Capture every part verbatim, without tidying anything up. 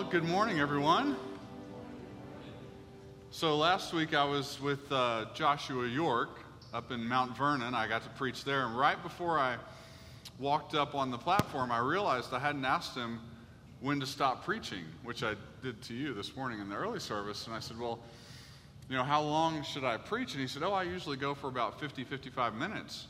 good morning, everyone. So last week I was with uh, Joshua York up in Mount Vernon. I got to preach there, and right before I walked up on the platform, I realized I hadn't asked him when to stop preaching, which I did to you this morning in the early service. And I said, well, you know, how long should I preach? And he said, oh, I usually go for about fifty, fifty-five minutes.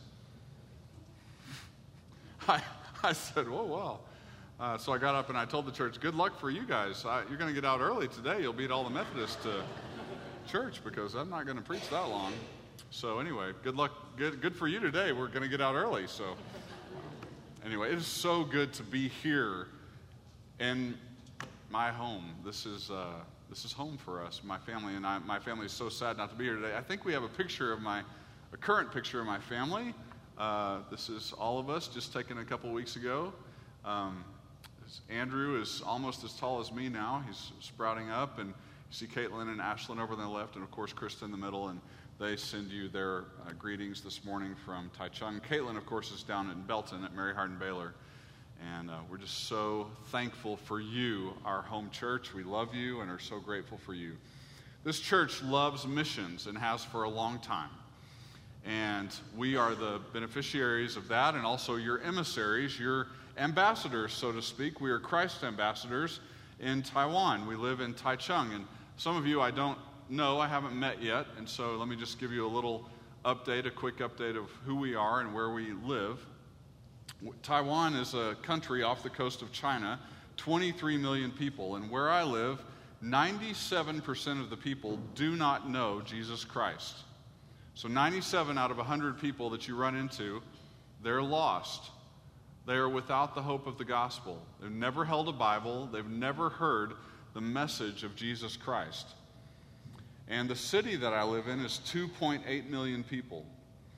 I, I said, whoa, wow. Uh, so I got up and I told the church, good luck for you guys. I, you're going to get out early today. You'll beat all the Methodists to church because I'm not going to preach that long. So anyway, good luck. Good, good for you today. We're going to get out early. So anyway, it is so good to be here in my home. This is uh, this is home for us, my family, and I. My family is so sad not to be here today. I think we have a picture of my, a current picture of my family. Uh, this is all of us, just taken a couple weeks ago. Um, Andrew is almost as tall as me now. He's sprouting up, and you see Caitlin and Ashlyn over on the left, and of course Krista in the middle, and they send you their uh, greetings this morning from Taichung. Caitlin, of course, is down in Belton at Mary Hardin Baylor, and uh, we're just so thankful for you, our home church. We love you and are so grateful for you. This church loves missions and has for a long time, and we are the beneficiaries of that, and also your emissaries, your ambassadors, so to speak. We are Christ ambassadors in Taiwan. We live in Taichung, and some of you I don't know, I haven't met yet, and so let me just give you a little update, a quick update of who we are and where we live. Taiwan is a country off the coast of China, twenty-three million people, and where I live, ninety-seven percent of the people do not know Jesus Christ. So ninety-seven out of one hundred people that you run into, they're lost. They are without the hope of the gospel. They've never held a Bible. They've never heard the message of Jesus Christ. And the city that I live in is two point eight million people.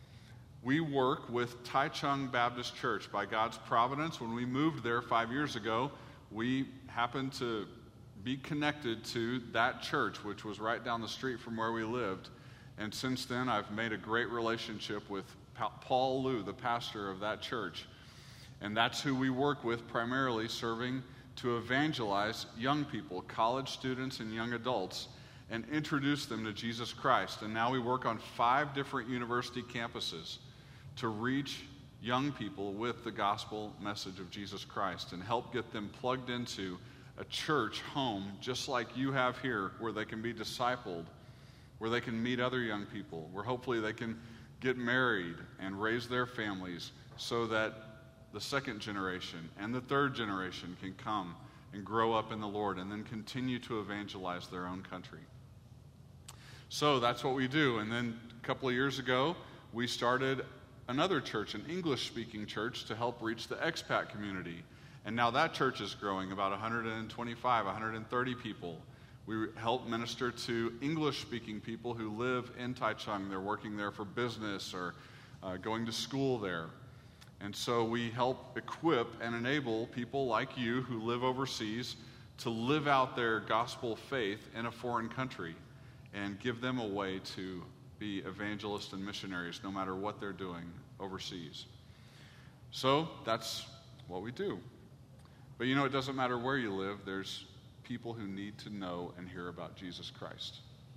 We work with Taichung Baptist Church by God's providence. When we moved there five years ago, we happened to be connected to that church, which was right down the street from where we lived. And since then, I've made a great relationship with Paul Liu, the pastor of that church. And that's who we work with, primarily serving to evangelize young people, college students and young adults, and introduce them to Jesus Christ. And now we work on five different university campuses to reach young people with the gospel message of Jesus Christ and help get them plugged into a church home just like you have here, where they can be discipled, where they can meet other young people, where hopefully they can get married and raise their families so that the second generation and the third generation can come and grow up in the Lord and then continue to evangelize their own country. So that's what we do. And then a couple of years ago, we started another church, an English-speaking church, to help reach the expat community. And now that church is growing, about one hundred twenty-five, one hundred thirty people. We help minister to English-speaking people who live in Taichung. They're working there for business or uh, going to school there. And so we help equip and enable people like you who live overseas to live out their gospel faith in a foreign country and give them a way to be evangelists and missionaries no matter what they're doing overseas. So that's what we do. But you know, it doesn't matter where you live. There's people who need to know and hear about Jesus Christ.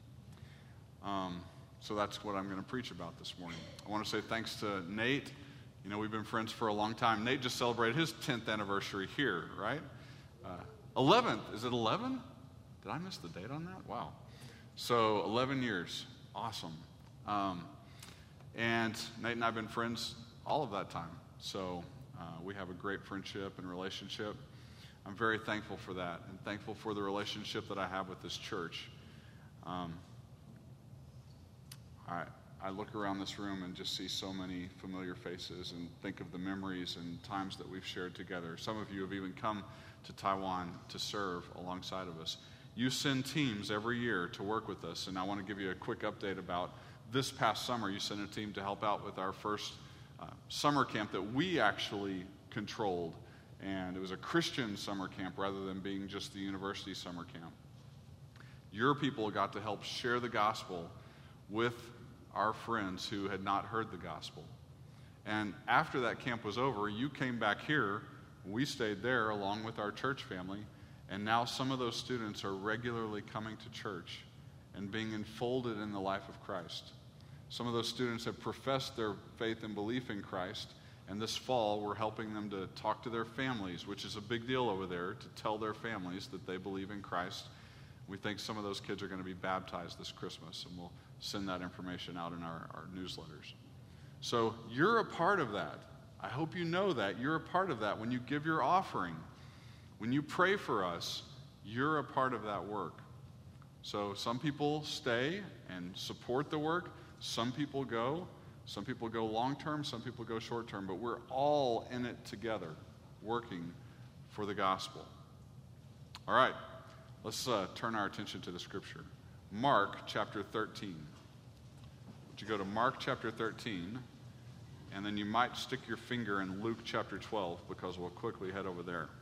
Um, so that's what I'm going to preach about this morning. I want to say thanks to Nate. You know, we've been friends for a long time. Nate just celebrated his tenth anniversary here, right? Uh, eleventh. Is it eleven? Did I miss the date on that? Wow. So eleven years. Awesome. Um, and Nate and I have been friends all of that time. So uh, we have a great friendship and relationship. I'm very thankful for that and thankful for the relationship that I have with this church. Um, all right. I look around this room and just see so many familiar faces and think of the memories and times that we've shared together. Some of you have even come to Taiwan to serve alongside of us. You send teams every year to work with us, and I want to give you a quick update about this past summer. You sent a team to help out with our first uh, summer camp that we actually controlled, and it was a Christian summer camp rather than being just the university summer camp. Your people got to help share the gospel with our friends who had not heard the gospel. And after that camp was over, you came back here. We stayed there along with our church family, And now some of those students are regularly coming to church and being enfolded in the life of Christ. Some of those students have professed their faith and belief in Christ, and this fall we're helping them to talk to their families, which is a big deal over there, to tell their families that they believe in Christ. We think some of those kids are going to be baptized this Christmas, and we'll send that information out in our, our newsletters. So you're a part of that. I hope you know that. You're a part of that. When you give your offering, when you pray for us, you're a part of that work. So some people stay and support the work. Some people go. Some people go long-term. Some people go short-term. But we're all in it together, working for the gospel. All right. Let's uh, turn our attention to the scripture. Mark chapter thirteen. Would you go to Mark chapter thirteen, and then you might stick your finger in Luke chapter twelve, because we'll quickly head over there.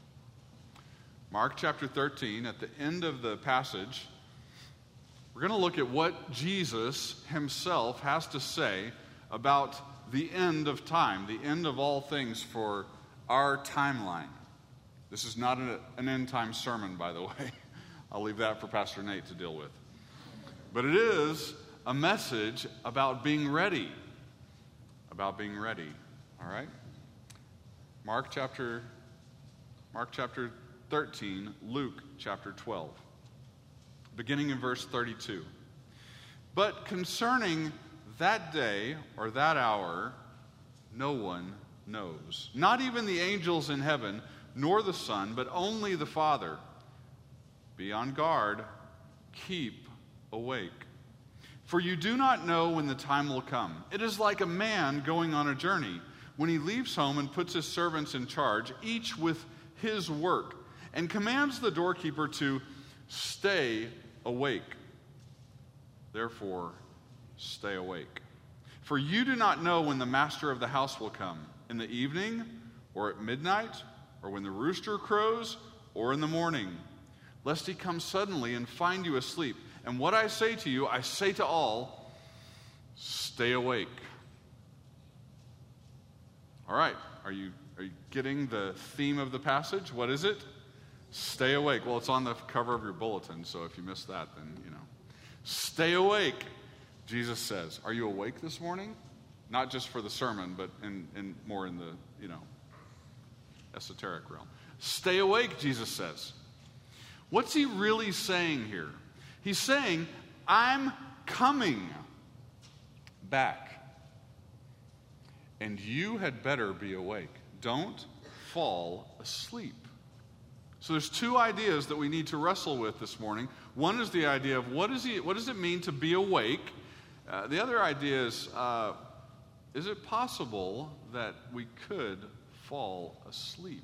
Mark chapter thirteen, at the end of the passage, we're going to look at what Jesus himself has to say about the end of time, the end of all things for our timeline. This is not an, an end-time sermon, by the way. I'll leave that for Pastor Nate to deal with. But it is a message about being ready. About being ready. All right? Mark chapter, Mark chapter thirteen, Luke chapter twelve. Beginning in verse thirty-two. But concerning that day or that hour, no one knows. Not even the angels in heaven, nor the Son, but only the Father. Be on guard, keep awake. For you do not know when the time will come. It is like a man going on a journey, when he leaves home and puts his servants in charge, each with his work, and commands the doorkeeper to stay awake. Therefore, stay awake. For you do not know when the master of the house will come, in the evening, or at midnight, or when the rooster crows, or in the morning, lest he come suddenly and find you asleep. And what I say to you, I say to all, stay awake. All right, are you, are you getting the theme of the passage? What is it? Stay awake. Well, it's on the cover of your bulletin, so if you missed that, then, you know. Stay awake, Jesus says. Are you awake this morning? Not just for the sermon, but in, in more in the, you know, esoteric realm. Stay awake, Jesus says. What's he really saying here? He's saying, I'm coming back. And you had better be awake. Don't fall asleep. So there's two ideas that we need to wrestle with this morning. One is the idea of what, is he, what does it mean to be awake? Uh, the other idea is, uh, is it possible that we could fall asleep?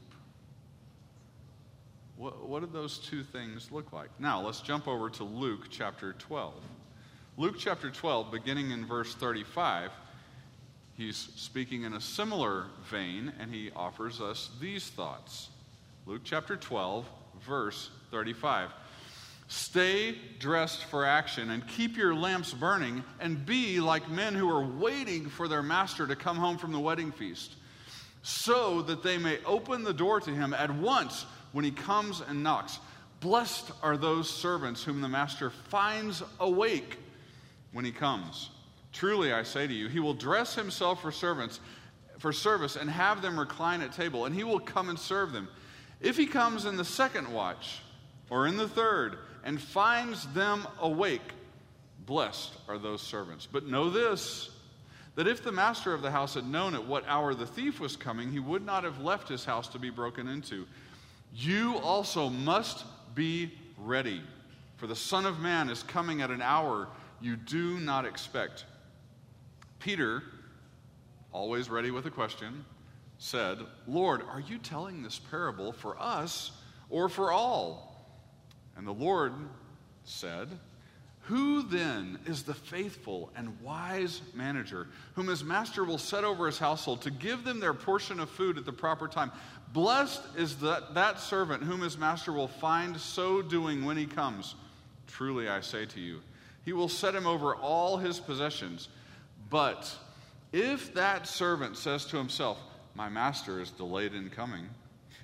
What, what do those two things look like? Now, let's jump over to Luke chapter twelve. Luke chapter twelve, beginning in verse thirty-five, he's speaking in a similar vein, and he offers us these thoughts. Luke chapter twelve, verse thirty-five. Stay dressed for action and keep your lamps burning, and be like men who are waiting for their master to come home from the wedding feast, so that they may open the door to him at once when he comes and knocks. Blessed are those servants whom the master finds awake when he comes. Truly, I say to you, he will dress himself for servants, for service, and have them recline at table, and he will come and serve them. If he comes in the second watch, or in the third, and finds them awake, blessed are those servants. But know this, that if the master of the house had known at what hour the thief was coming, he would not have left his house to be broken into. You also must be ready, for the Son of Man is coming at an hour you do not expect. Peter, always ready with a question, said, Lord, are you telling this parable for us or for all? And the Lord said, who then is the faithful and wise manager whom his master will set over his household to give them their portion of food at the proper time? Blessed is that, that servant whom his master will find so doing when he comes. Truly I say to you, he will set him over all his possessions. But if that servant says to himself, my master is delayed in coming,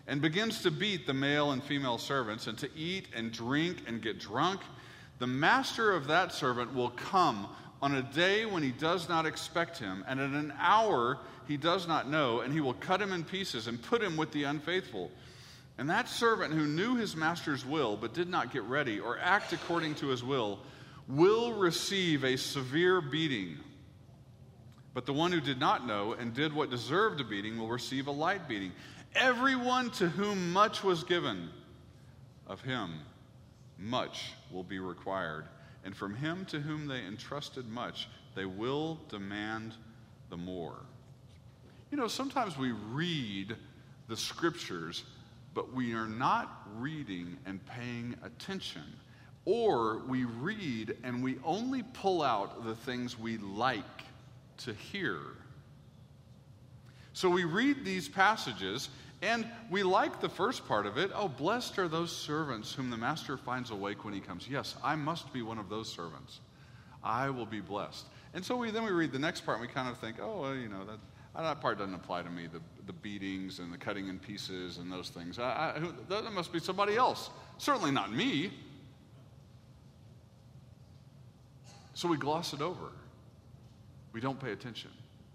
and begins to beat the male and female servants, and to eat and drink and get drunk, the master of that servant will come on a day when he does not expect him, and at an hour he does not know, and he will cut him in pieces and put him with the unfaithful. And that servant who knew his master's will but did not get ready or act according to his will will receive a severe beating. But the one who did not know and did what deserved a beating will receive a light beating. Everyone to whom much was given, of him much will be required. And from him to whom they entrusted much, they will demand the more. You know, sometimes we read the scriptures, but we are not reading and paying attention. Or we read and we only pull out the things we like to hear. So we read these passages and we like the first part of it. Oh, blessed are those servants whom the master finds awake when he comes. Yes, I must be one of those servants. I will be blessed. And so we then we read the next part and we kind of think, oh, well, you know, that, that part doesn't apply to me, the, the beatings and the cutting in pieces and those things. I, I, that must be somebody else. Certainly not me. So we gloss it over. We don't pay attention.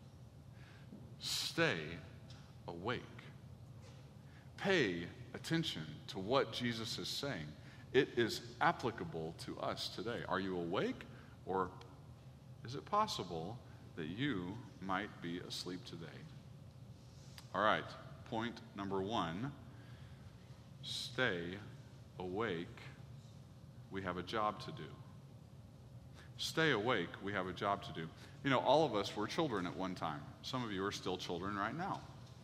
Stay awake. Pay attention to what Jesus is saying. It is applicable to us today. Are you awake, or is it possible that you might be asleep today? All right, point number one, stay awake. We have a job to do. Stay awake. We have a job to do. You know, all of us were children at one time. Some of you are still children right now.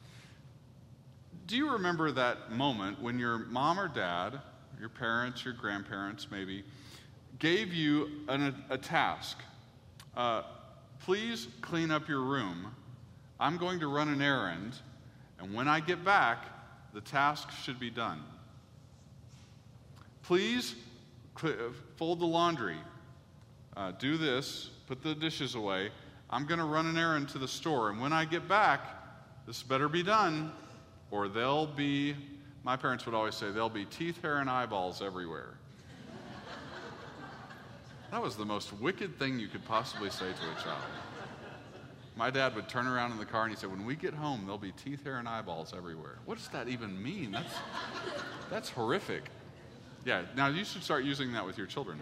Do you remember that moment when your mom or dad, your parents, your grandparents maybe, gave you an, a task? Uh, please clean up your room. I'm going to run an errand, and when I get back, the task should be done. Please cl- fold the laundry. Uh, do this, put the dishes away. I'm going to run an errand to the store, and when I get back, this better be done, or there'll be, my parents would always say, there'll be teeth, hair, and eyeballs everywhere. That was the most wicked thing you could possibly say to a child. My dad would turn around in the car and he'd say, when we get home, there'll be teeth, hair, and eyeballs everywhere. What does that even mean? That's, that's horrific. Yeah, now you should start using that with your children.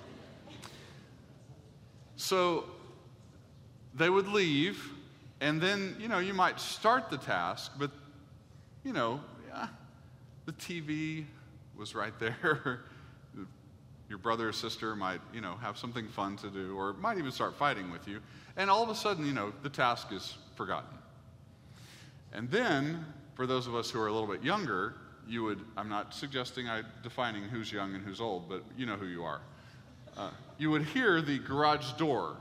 So they would leave, and then, you know, you might start the task, but, you know, yeah, the T V was right there. Your brother or sister might, you know, have something fun to do, or might even start fighting with you. And all of a sudden, you know, the task is forgotten. And then, for those of us who are a little bit younger, you would, I'm not suggesting I'm defining who's young and who's old, but you know who you are. Uh, you would hear the garage door,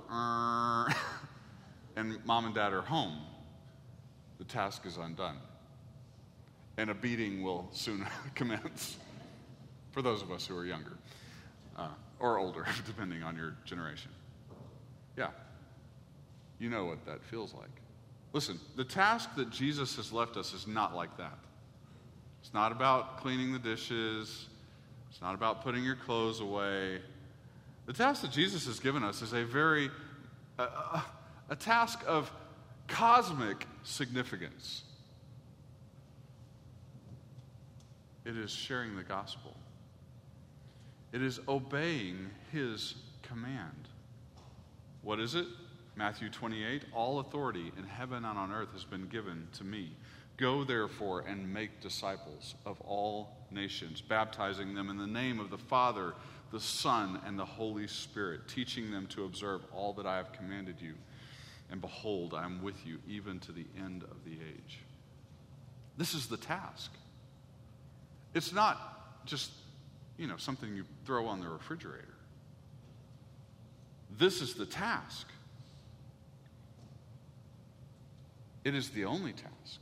and mom and dad are home. The task is undone. And a beating will soon commence, for those of us who are younger. Uh, or older, depending on your generation. Yeah. You know what that feels like. Listen, the task that Jesus has left us is not like that. It's not about cleaning the dishes. It's not about putting your clothes away. The task that Jesus has given us is a very, uh, a task of cosmic significance. It is sharing the gospel. It is obeying his command. What is it? Matthew twenty-eight, all authority in heaven and on earth has been given to me. Go therefore and make disciples of all nations, baptizing them in the name of the Father, the Son, and the Holy Spirit, teaching them to observe all that I have commanded you. And behold, I am with you even to the end of the age. This is the task. It's not just, you know, something you throw on the refrigerator. This is the task. It is the only task.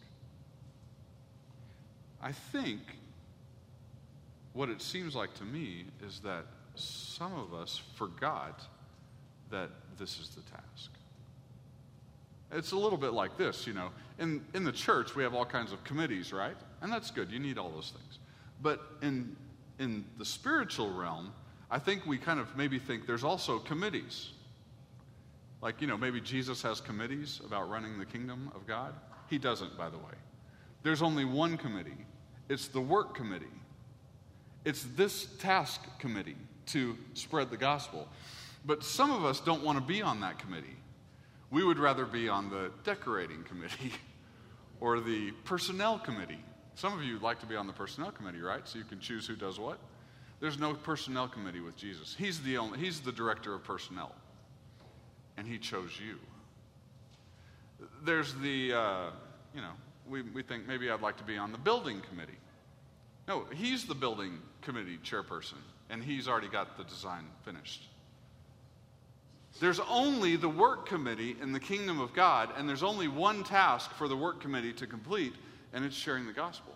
I think what it seems like to me is that some of us forgot that this is the task. It's a little bit like this, you know. In, in the church, we have all kinds of committees, right? And that's good. You need all those things. But in in the spiritual realm, I think we kind of maybe think there's also committees. Like, you know, maybe Jesus has committees about running the kingdom of God. He doesn't, by the way. There's only one committee. It's the work committee. It's this task committee to spread the gospel. But some of us don't want to be on that committee. We would rather be on the decorating committee or the personnel committee. Some of you like to be on the personnel committee, right? So you can choose who does what. There's no personnel committee with Jesus. He's the only, he's the director of personnel. And he chose you. There's the, uh, you know, we, we think maybe I'd like to be on the building committee. No, he's the building committee chairperson, and he's already got the design finished. There's only the work committee in the kingdom of God, and there's only one task for the work committee to complete, and it's sharing the gospel.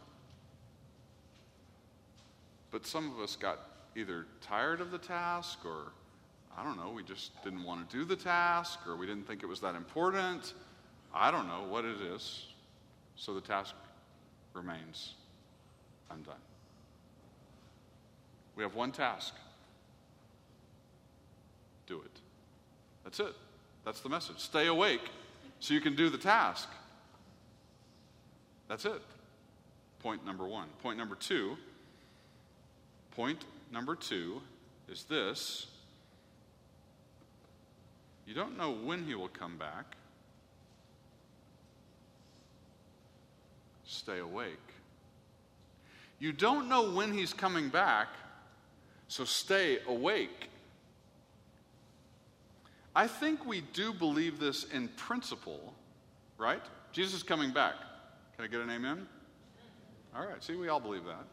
But some of us got either tired of the task, or I don't know, we just didn't want to do the task, or we didn't think it was that important. I don't know what it is. So the task remains undone. We have one task. Do it. That's it. That's the message. Stay awake so you can do the task. That's it. Point number one. Point number two. Point number two is this. You don't know when he will come back. Stay awake. You don't know when he's coming back, so stay awake. I think we do believe this in principle, right? Jesus is coming back. Can I get an amen? All right, see, we all believe that.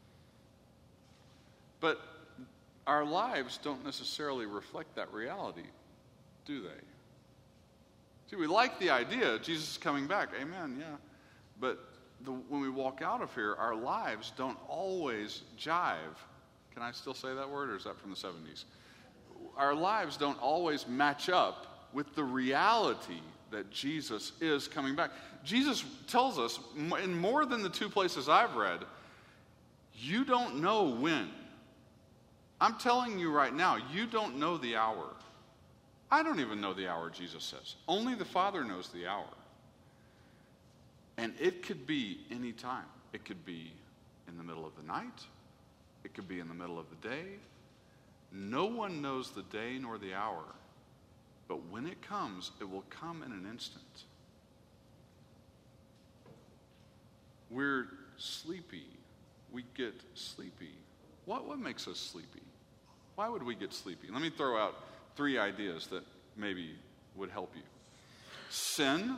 But our lives don't necessarily reflect that reality, do they? See, we like the idea, Jesus is coming back. Amen, yeah. But the, when we walk out of here, our lives don't always jive. Can I still say that word, or is that from the seventies? Our lives don't always match up with the reality that Jesus is coming back. Jesus tells us in more than the two places I've read, you don't know when. I'm telling you right now, you don't know the hour. I don't even know the hour, Jesus says. Only the Father knows the hour. And it could be any time. It could be in the middle of the night. It could be in the middle of the day. No one knows the day nor the hour. But when it comes, it will come in an instant. We're sleepy. We get sleepy. What, what makes us sleepy? Why would we get sleepy? Let me throw out three ideas that maybe would help you. Sin,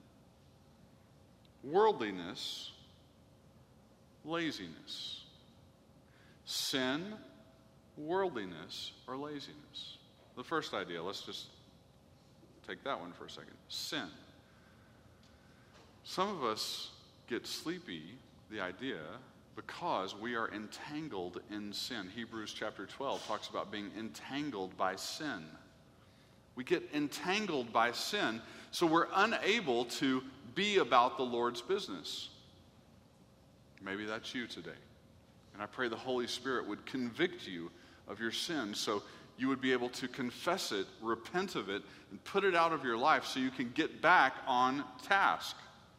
worldliness, laziness. Sin, worldliness, or laziness. The first idea, let's just take that one for a second. Sin. Some of us get sleepy, the idea, because we are entangled in sin. Hebrews chapter twelve talks about being entangled by sin. We get entangled by sin, so we're unable to be about the Lord's business. Maybe that's you today. And I pray the Holy Spirit would convict you of your sin so you would be able to confess it, repent of it, and put it out of your life so you can get back on task.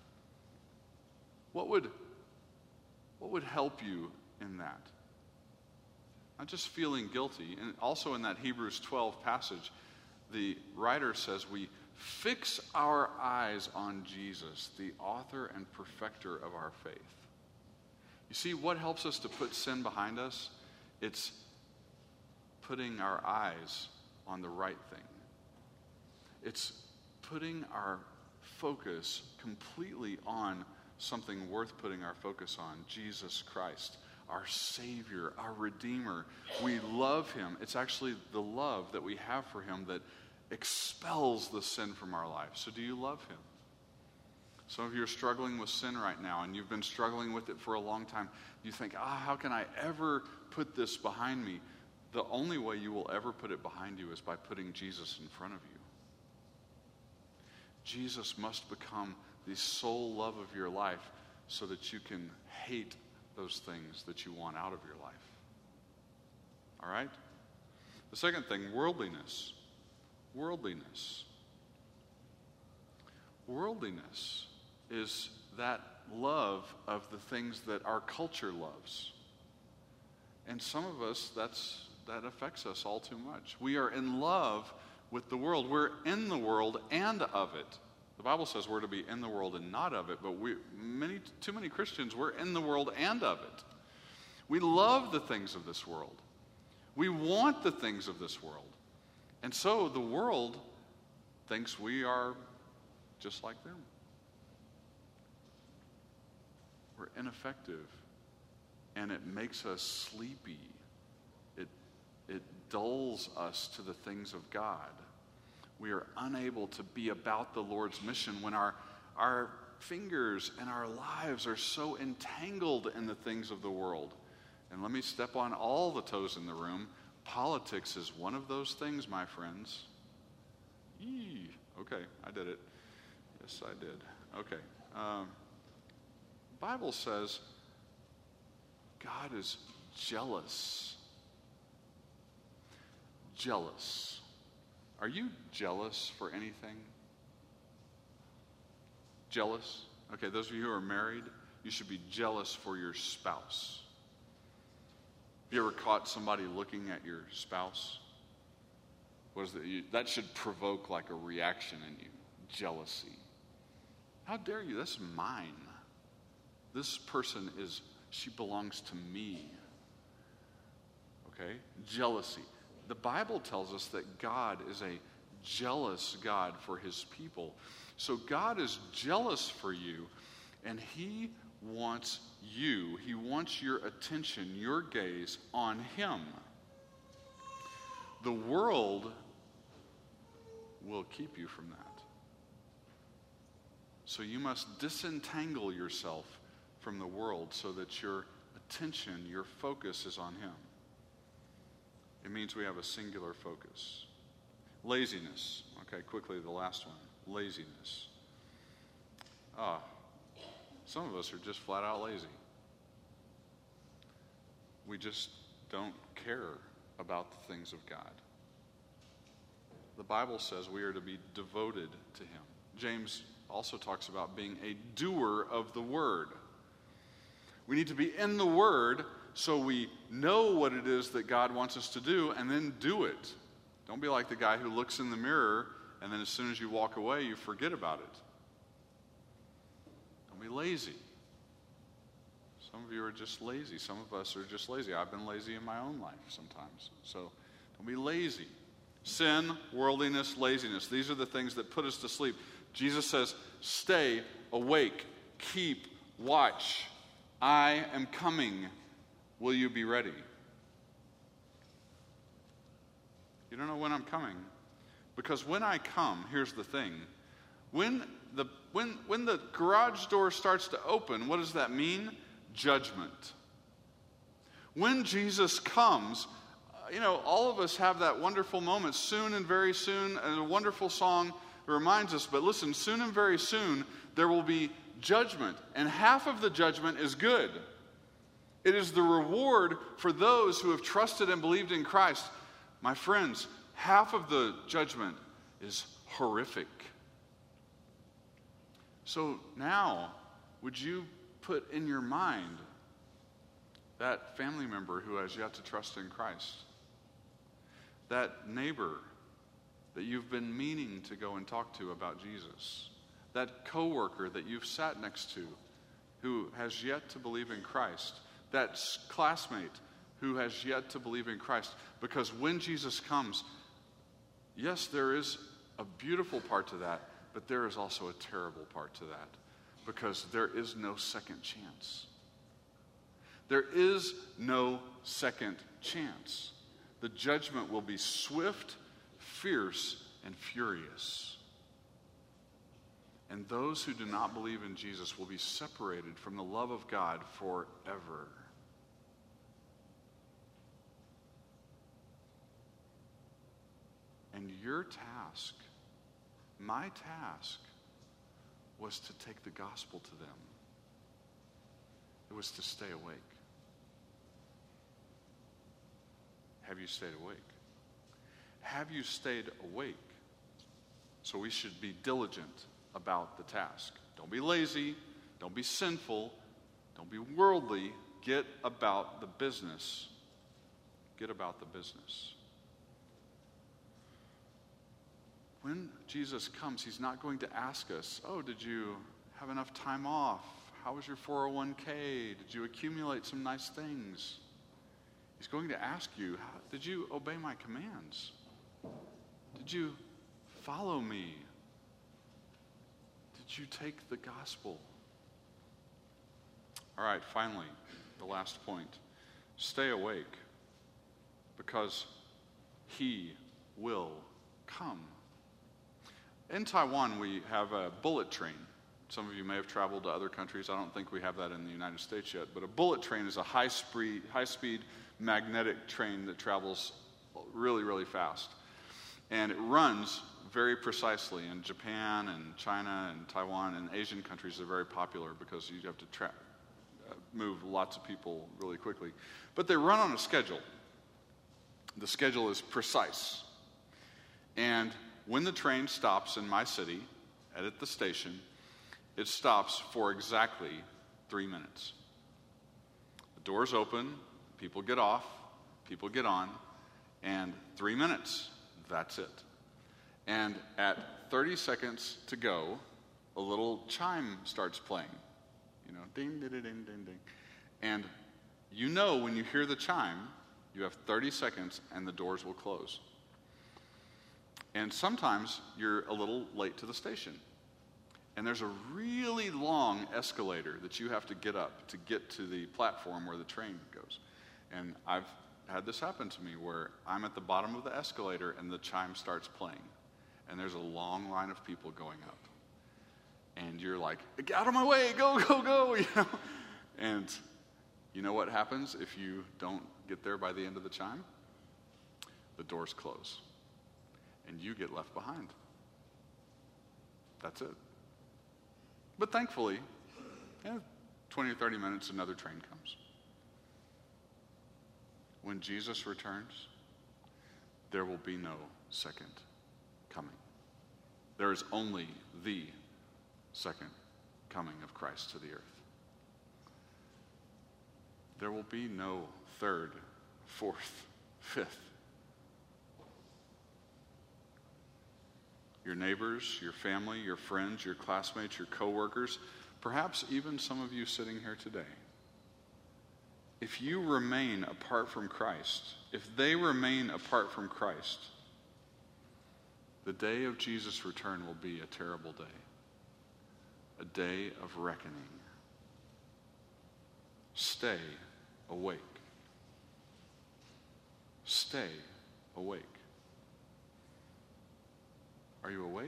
What would, what would help you in that? Not just feeling guilty. And also in that Hebrews twelve passage, the writer says we fix our eyes on Jesus, the author and perfecter of our faith. You see, what helps us to put sin behind us? It's putting our eyes on the right thing. It's putting our focus completely on something worth putting our focus on, Jesus Christ, our Savior, our Redeemer. We love him. It's actually the love that we have for him that expels the sin from our life. So do you love him? Some of you are struggling with sin right now, and you've been struggling with it for a long time. You think, ah, how can I ever put this behind me? The only way you will ever put it behind you is by putting Jesus in front of you. Jesus must become the sole love of your life so that you can hate those things that you want out of your life. All right? The second thing, worldliness. Worldliness. Worldliness is that love of the things that our culture loves. And some of us, that's that affects us all too much. We are in love with the world. We're in the world and of it. The Bible says we're to be in the world and not of it, but we many too many Christians, we're in the world and of it. We love the things of this world. We want the things of this world. And so the world thinks we are just like them. We're ineffective, and it makes us sleepy. It, it dulls us to the things of God. We are unable to be about the Lord's mission when our, our fingers and our lives are so entangled in the things of the world. And let me step on all the toes in the room. Politics is one of those things, my friends. Yee. Okay, I did it. Yes, I did. Okay. Um, Bible says God is jealous. Jealous. Are you jealous for anything? Jealous? Okay, those of you who are married, you should be jealous for your spouse. Have you ever caught somebody looking at your spouse? What is it? You, that should provoke like a reaction in you. Jealousy. How dare you? That's mine. This person is, she belongs to me. Okay? Jealousy. The Bible tells us that God is a jealous God for his people. So God is jealous for you, and he wants you, he wants your attention, your gaze on him. The world will keep you from that. So you must disentangle yourself from the world so that your attention, your focus is on him. It means we have a singular focus. Laziness. Okay, quickly, the last one. Laziness. Ah, some of us are just flat out lazy. We just don't care about the things of God. The Bible says we are to be devoted to him. James also talks about being a doer of the word. We need to be in the word so we know what it is that God wants us to do and then do it. Don't be like the guy who looks in the mirror and then as soon as you walk away, you forget about it. Don't be lazy. Some of you are just lazy. Some of us are just lazy. I've been lazy in my own life sometimes. So don't be lazy. Sin, worldliness, laziness. These are the things that put us to sleep. Jesus says, stay awake, keep watch. I am coming. Will you be ready? You don't know when I'm coming. Because when I come, here's the thing. When the, when, when the garage door starts to open, what does that mean? Judgment. When Jesus comes, you know, all of us have that wonderful moment, soon and very soon, and a wonderful song reminds us, but listen, soon and very soon, there will be judgment, and half of the judgment is good. It is the reward for those who have trusted and believed in Christ. My friends, half of the judgment is horrific. So now, would you put in your mind that family member who has yet to trust in Christ? That neighbor that you've been meaning to go and talk to about Jesus? That coworker that you've sat next to who has yet to believe in Christ? That classmate who has yet to believe in Christ? Because when Jesus comes, yes, there is a beautiful part to that, but there is also a terrible part to that, because there is no second chance. There is no second chance. The judgment will be swift, fierce, and furious. And those who do not believe in Jesus will be separated from the love of God forever. And your task, my task, was to take the gospel to them. It was to stay awake. Have you stayed awake? Have you stayed awake? So we should be diligent about the task. Don't be lazy. Don't be sinful. Don't be worldly. Get about the business. Get about the business. When Jesus comes, he's not going to ask us, oh, did you have enough time off? How was your four oh one k? Did you accumulate some nice things? He's going to ask you, did you obey my commands? Did you follow me? Did you take the gospel? All right, finally, the last point. Stay awake, because he will come. In Taiwan, we have a bullet train. Some of you may have traveled to other countries. I don't think we have that in the United States yet. But a bullet train is a high-speed, high-speed magnetic train that travels really, really fast. And it runs very precisely. In Japan and China and Taiwan and Asian countries, they're very popular because you have to tra- uh, move lots of people really quickly. But they run on a schedule. The schedule is precise. And when the train stops in my city, at the station, it stops for exactly three minutes. The doors open, people get off, people get on, and three minutes, that's it. And at thirty seconds to go, a little chime starts playing. You know, ding, ding, ding, ding, ding. And you know when you hear the chime, you have thirty seconds and the doors will close. And sometimes you're a little late to the station. And there's a really long escalator that you have to get up to get to the platform where the train goes. And I've had this happen to me where I'm at the bottom of the escalator and the chime starts playing. And there's a long line of people going up. And you're like, get out of my way, go, go, go, you know. And you know what happens if you don't get there by the end of the chime? The doors close. And you get left behind. That's it. But thankfully, yeah, twenty or thirty minutes, another train comes. When Jesus returns, there will be no second coming. There is only the second coming of Christ to the earth. There will be no third, fourth, fifth. Your neighbors, your family, your friends, your classmates, your coworkers, perhaps even some of you sitting here today. If you remain apart from Christ, if they remain apart from Christ, the day of Jesus' return will be a terrible day, a day of reckoning. Stay awake. Stay awake. Are you awake?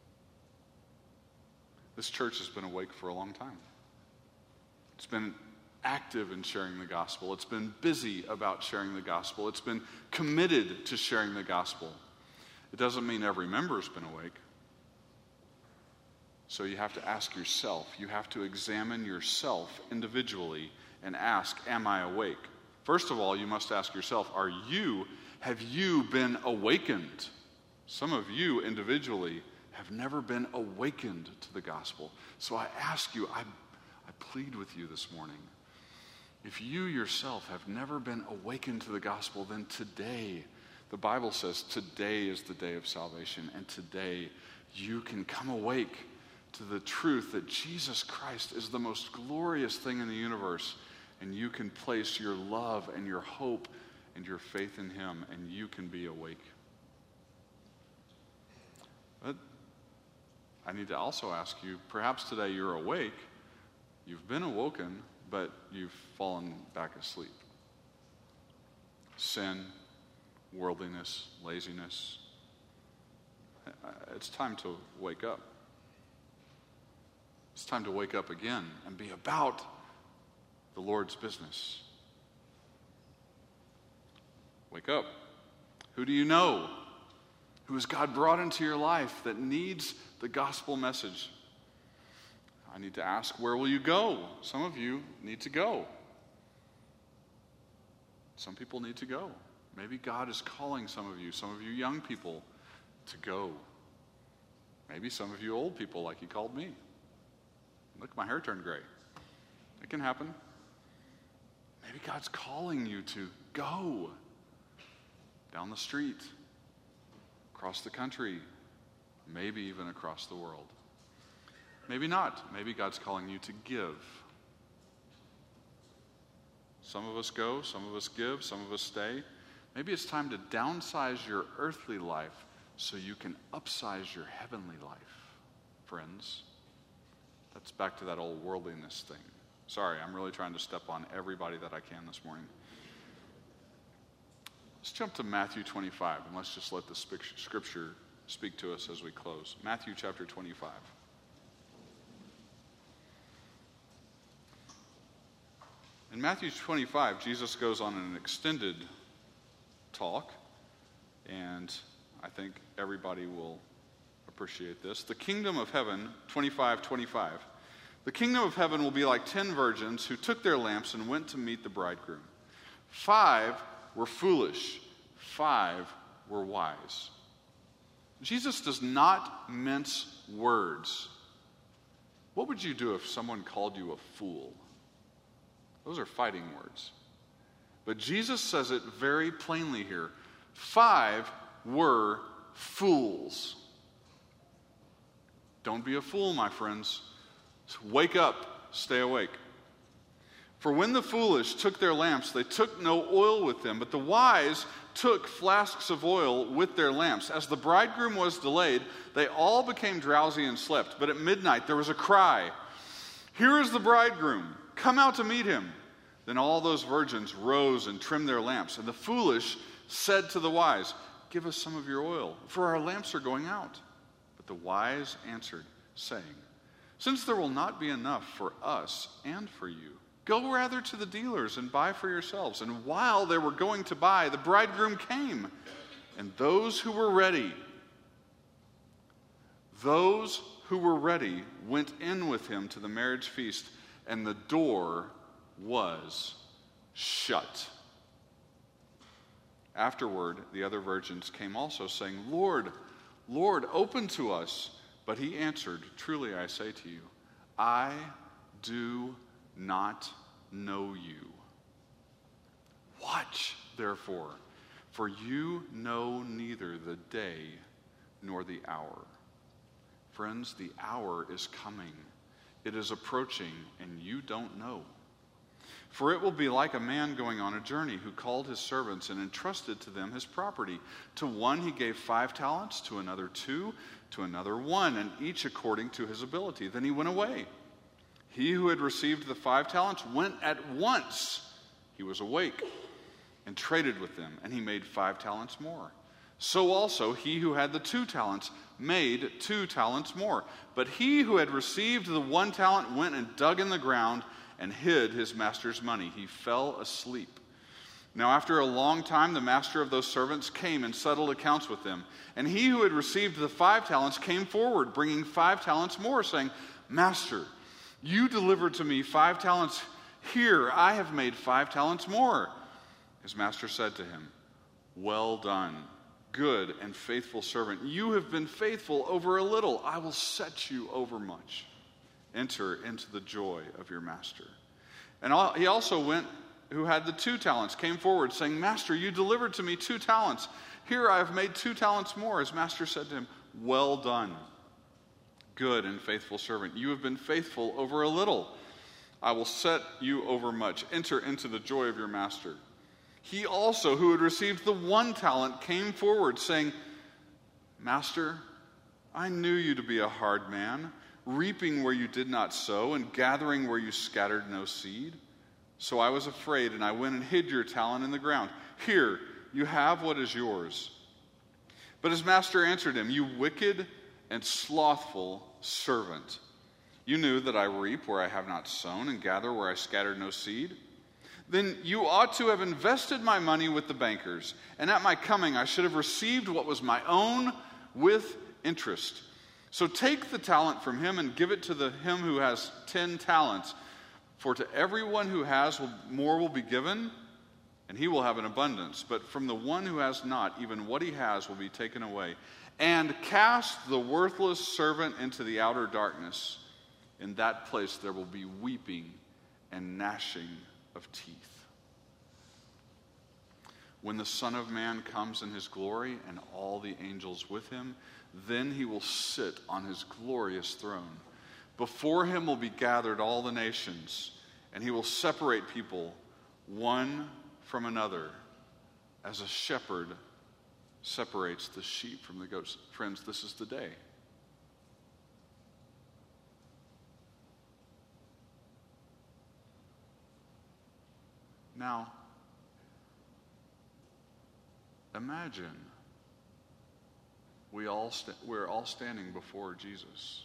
This church has been awake for a long time. It's been active in sharing the gospel. It's been busy about sharing the gospel. It's been committed to sharing the gospel. It doesn't mean every member has been awake. So you have to ask yourself, you have to examine yourself individually and ask, am I awake? First of all, you must ask yourself, are you, have you been awakened? Some of you individually have never been awakened to the gospel. So I ask you, I, I plead with you this morning, if you yourself have never been awakened to the gospel, then today, the Bible says today is the day of salvation, and today you can come awake to the truth that Jesus Christ is the most glorious thing in the universe, and you can place your love and your hope and your faith in him, and you can be awake. But I need to also ask you, perhaps today you're awake, you've been awoken, but you've fallen back asleep. Sin, worldliness, laziness. It's time to wake up. It's time to wake up again and be about the Lord's business. Wake up. Who do you know? Who has God brought into your life that needs the gospel message? I need to ask, where will you go? Some of you need to go. Some people need to go. Maybe God is calling some of you, some of you young people, to go. Maybe some of you old people like he called me. Look, my hair turned gray. It can happen. Maybe God's calling you to go down the street, across the country, maybe even across the world. Maybe not. Maybe God's calling you to give. Some of us go, some of us give, some of us stay. Maybe it's time to downsize your earthly life so you can upsize your heavenly life, friends. That's back to that old worldliness thing. Sorry, I'm really trying to step on everybody that I can this morning. Let's jump to Matthew twenty-five, and let's just let the scripture speak to us as we close. Matthew chapter twenty-five. In Matthew twenty-five, Jesus goes on an extended talk, and I think everybody will appreciate this. The kingdom of heaven, twenty-five twenty-five. The kingdom of heaven will be like ten virgins who took their lamps and went to meet the bridegroom. Five were foolish, five were wise. Jesus does not mince words. What would you do if someone called you a fool? Those are fighting words. But Jesus says it very plainly here. Five were fools. Don't be a fool, my friends. Wake up, stay awake. For when the foolish took their lamps, they took no oil with them, but the wise took flasks of oil with their lamps. As the bridegroom was delayed, they all became drowsy and slept. But at midnight there was a cry, "Here is the bridegroom, come out to meet him." Then all those virgins rose and trimmed their lamps. And the foolish said to the wise, "Give us some of your oil, for our lamps are going out." But the wise answered, saying, "Since there will not be enough for us and for you, go rather to the dealers and buy for yourselves." And while they were going to buy, the bridegroom came, and those who were ready, those who were ready went in with him to the marriage feast, and the door was shut. Afterward, the other virgins came also, saying, "Lord, Lord, open to us." But he answered, "Truly I say to you, I do not know you. Watch, therefore, for you know neither the day nor the hour." Friends, the hour is coming. It is approaching, and you don't know. For it will be like a man going on a journey who called his servants and entrusted to them his property. To one he gave five talents, to another two, to another one, and each according to his ability. Then he went away. He who had received the five talents went at once. He was awake and traded with them, and he made five talents more. So also he who had the two talents made two talents more. But he who had received the one talent went and dug in the ground and hid his master's money. He fell asleep. Now after a long time the master of those servants came and settled accounts with them. And he who had received the five talents came forward, bringing five talents more, saying, "Master, you delivered to me five talents. Here I have made five talents more." His master said to him, "Well done, good and faithful servant. You have been faithful over a little. I will set you over much. Enter into the joy of your master." And he also went, who had the two talents, came forward, saying, "Master, you delivered to me two talents. Here I have made two talents more." His master said to him, "Well done, good and faithful servant. You have been faithful over a little. I will set you over much. Enter into the joy of your master." He also, who had received the one talent, came forward, saying, "Master, I knew you to be a hard man, reaping where you did not sow, and gathering where you scattered no seed. So I was afraid, and I went and hid your talent in the ground. Here, you have what is yours." But his master answered him, "You wicked and slothful servant. You knew that I reap where I have not sown, and gather where I scattered no seed. Then you ought to have invested my money with the bankers, and at my coming I should have received what was my own with interest. So take the talent from him and give it to the, him who has ten talents. For to everyone who has, will, more will be given, and he will have an abundance. But from the one who has not, even what he has will be taken away. And cast the worthless servant into the outer darkness. In that place there will be weeping and gnashing of teeth. When the Son of Man comes in his glory and all the angels with him, then he will sit on his glorious throne. Before him will be gathered all the nations, and he will separate people one from another, as a shepherd separates the sheep from the goats. Friends, this is the day. Now, imagine we all st- we're all standing before Jesus,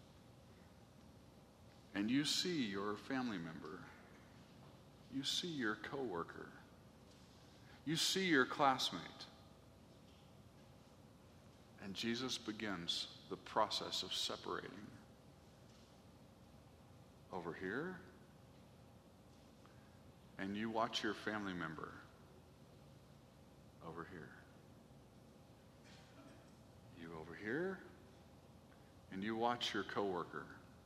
and you see your family member, you see your coworker, you see your classmate, and Jesus begins the process of separating. Over here, and you watch your family member over here. You over here, and you watch your coworker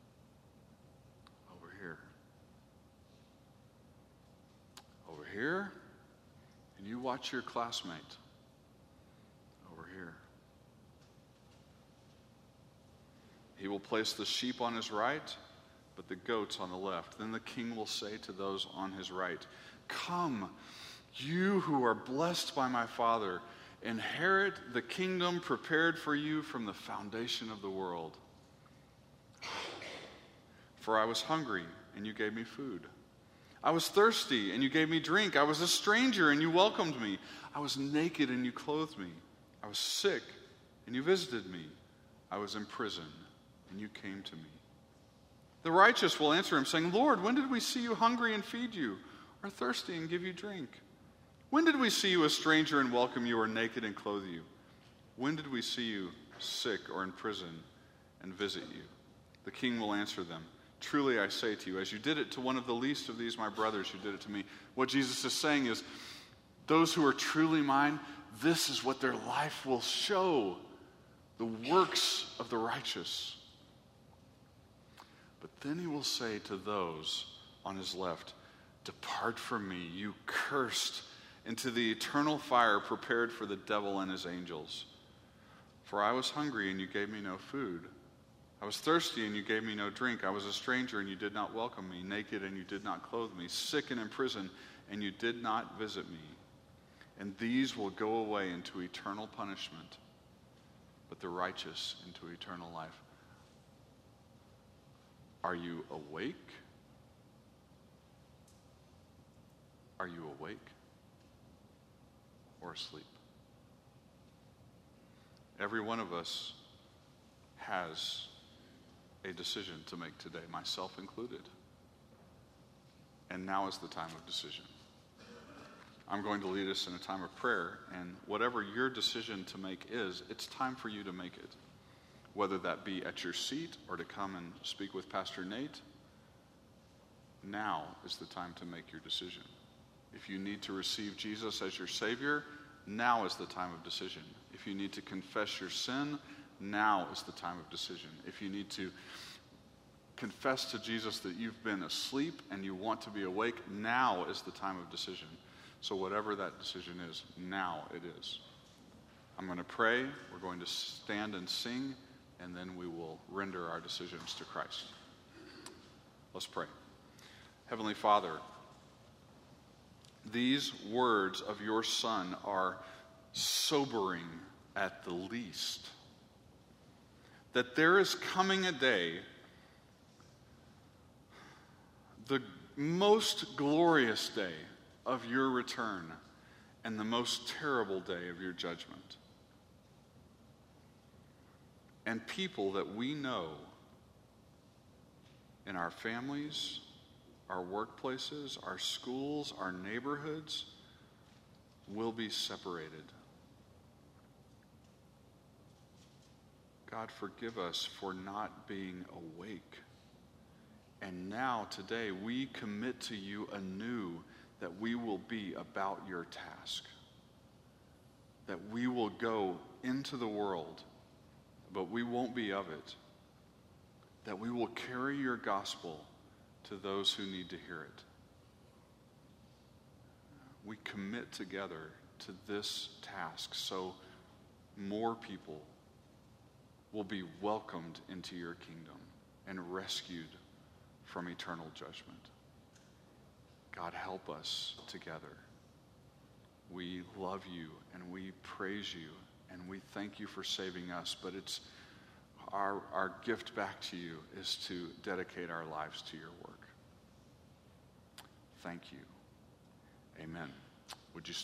over here. Over here, and you watch your classmate over here. He will place the sheep on his right, but the goats on the left. Then the king will say to those on his right, "Come, you who are blessed by my Father, inherit the kingdom prepared for you from the foundation of the world. For I was hungry, and you gave me food. I was thirsty, and you gave me drink. I was a stranger, and you welcomed me. I was naked, and you clothed me. I was sick, and you visited me. I was in prison, and you came to me." The righteous will answer him, saying, "Lord, when did we see you hungry and feed you, or thirsty and give you drink? When did we see you a stranger and welcome you, or naked and clothe you? When did we see you sick or in prison and visit you?" The king will answer them, "Truly I say to you, as you did it to one of the least of these my brothers, you did it to me." What Jesus is saying is, those who are truly mine, this is what their life will show, the works of the righteous. But then he will say to those on his left, "Depart from me, you cursed, into the eternal fire prepared for the devil and his angels. For I was hungry, and you gave me no food. I was thirsty, and you gave me no drink. I was a stranger, and you did not welcome me, naked, and you did not clothe me, sick and in prison, and you did not visit me. And these will go away into eternal punishment, but the righteous into eternal life." Are you awake? Are you awake or asleep? Every one of us has a decision to make today, myself included. And now is the time of decision. I'm going to lead us in a time of prayer, and whatever your decision to make is, it's time for you to make it. Whether that be at your seat or to come and speak with Pastor Nate, now is the time to make your decision. If you need to receive Jesus as your Savior, now is the time of decision. If you need to confess your sin, now is the time of decision. If you need to confess to Jesus that you've been asleep and you want to be awake, now is the time of decision. So whatever that decision is, now it is. I'm going to pray, we're going to stand and sing, and then we will render our decisions to Christ. Let's pray. Heavenly Father, these words of your Son are sobering at the least. That there is coming a day, the most glorious day of your return, and the most terrible day of your judgment. And people that we know in our families, our workplaces, our schools, our neighborhoods will be separated. God, forgive us for not being awake. And now, today, we commit to you anew that we will be about your task. That we will go into the world, but we won't be of it. That we will carry your gospel to those who need to hear it. We commit together to this task so more people will be welcomed into your kingdom and rescued from eternal judgment. God, help us together. We love you and we praise you and we thank you for saving us, but it's our, our gift back to you is to dedicate our lives to your work. Thank you. Amen. Would you